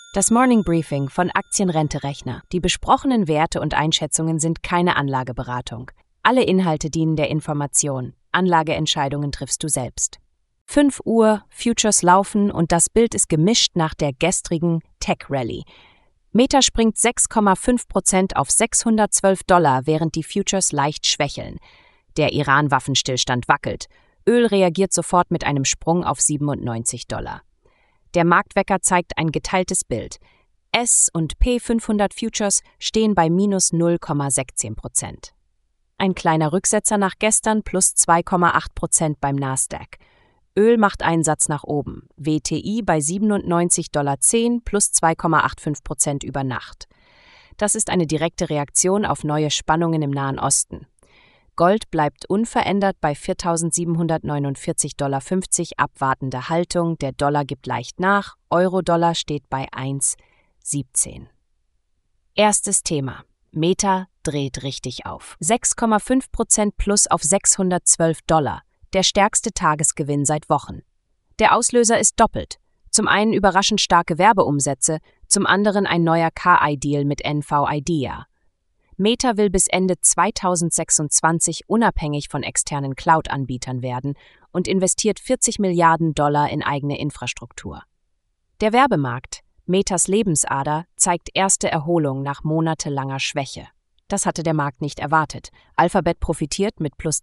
Das Morning Briefing von Aktienrente-Rechner. Die besprochenen Werte und Einschätzungen sind keine Anlageberatung. Alle Inhalte dienen der Information. Anlageentscheidungen triffst du selbst. 5 Uhr, Futures laufen und das Bild ist gemischt nach der gestrigen Tech-Rally. Meta springt 6,5% auf $612, während die Futures leicht schwächeln. Der Iran-Waffenstillstand wackelt. Öl reagiert sofort mit einem Sprung auf $97. Der Marktwecker zeigt ein geteiltes Bild. S&P 500 Futures stehen bei minus 0,16%. Ein kleiner Rücksetzer nach gestern plus 2,8% beim Nasdaq. Öl macht Einsatz nach oben. WTI bei $97,10 plus 2,85% über Nacht. Das ist eine direkte Reaktion auf neue Spannungen im Nahen Osten. Gold bleibt unverändert bei $4.749,50, abwartende Haltung, der Dollar gibt leicht nach, Euro-Dollar steht bei 1,17. Erstes Thema. Meta dreht richtig auf. 6,5% plus auf $612, der stärkste Tagesgewinn seit Wochen. Der Auslöser ist doppelt. Zum einen überraschend starke Werbeumsätze, zum anderen ein neuer KI-Deal mit NVIDIA. Meta will bis Ende 2026 unabhängig von externen Cloud-Anbietern werden und investiert $40 Milliarden in eigene Infrastruktur. Der Werbemarkt, Metas Lebensader, zeigt erste Erholung nach monatelanger Schwäche. Das hatte der Markt nicht erwartet. Alphabet profitiert mit plus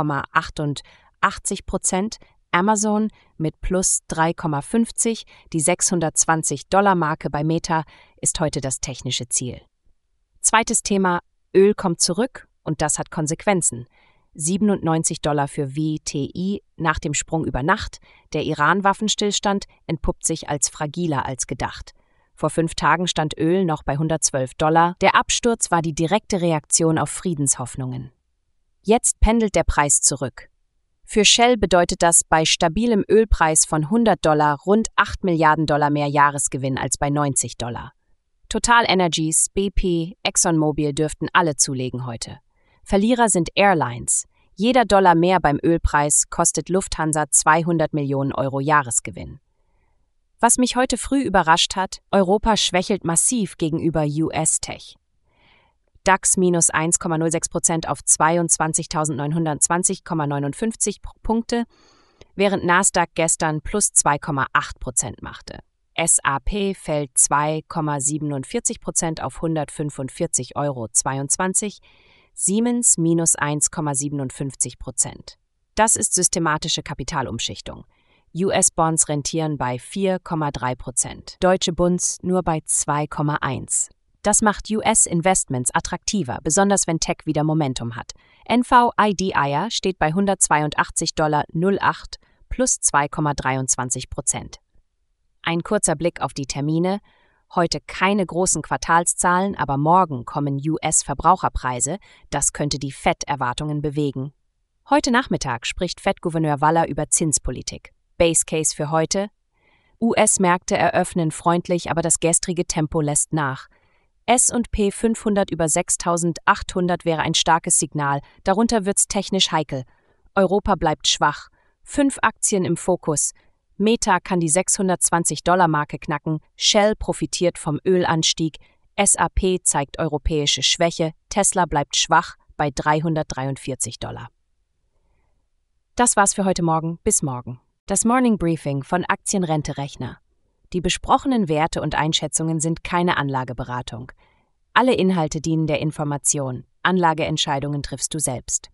3,88%, Amazon mit plus 3,50%, die $620-Marke bei Meta ist heute das technische Ziel. Zweites Thema, Öl kommt zurück und das hat Konsequenzen. $97 für WTI nach dem Sprung über Nacht. Der Iran-Waffenstillstand entpuppt sich als fragiler als gedacht. Vor 5 Tagen stand Öl noch bei $112. Der Absturz war die direkte Reaktion auf Friedenshoffnungen. Jetzt pendelt der Preis zurück. Für Shell bedeutet das bei stabilem Ölpreis von $100 rund $8 Milliarden mehr Jahresgewinn als bei $90. Total Energies, BP, ExxonMobil dürften alle zulegen heute. Verlierer sind Airlines. Jeder Dollar mehr beim Ölpreis kostet Lufthansa 200 Millionen Euro Jahresgewinn. Was mich heute früh überrascht hat, Europa schwächelt massiv gegenüber US-Tech. DAX minus 1,06% auf 22.920,59 Punkte, während Nasdaq gestern plus 2,8% machte. SAP fällt 2,47% auf 145,22 Euro, Siemens minus 1,57%. Das ist systematische Kapitalumschichtung. US-Bonds rentieren bei 4,3%, Deutsche Bunds nur bei 2,1%. Das macht US-Investments attraktiver, besonders wenn Tech wieder Momentum hat. NVIDIA steht bei $182,08 plus 2,23%. Ein kurzer Blick auf die Termine. Heute keine großen Quartalszahlen, aber morgen kommen US-Verbraucherpreise. Das könnte die Fed-Erwartungen bewegen. Heute Nachmittag spricht Fed-Gouverneur Waller über Zinspolitik. Base Case für heute: US-Märkte eröffnen freundlich, aber das gestrige Tempo lässt nach. S&P 500 über 6.800 wäre ein starkes Signal, darunter wird's technisch heikel. Europa bleibt schwach. 5 Aktien im Fokus. Meta kann die $620-Marke knacken, Shell profitiert vom Ölanstieg, SAP zeigt europäische Schwäche, Tesla bleibt schwach bei $343. Das war's für heute Morgen. Bis morgen. Das Morning Briefing von Aktienrente-Rechner. Die besprochenen Werte und Einschätzungen sind keine Anlageberatung. Alle Inhalte dienen der Information. Anlageentscheidungen triffst du selbst.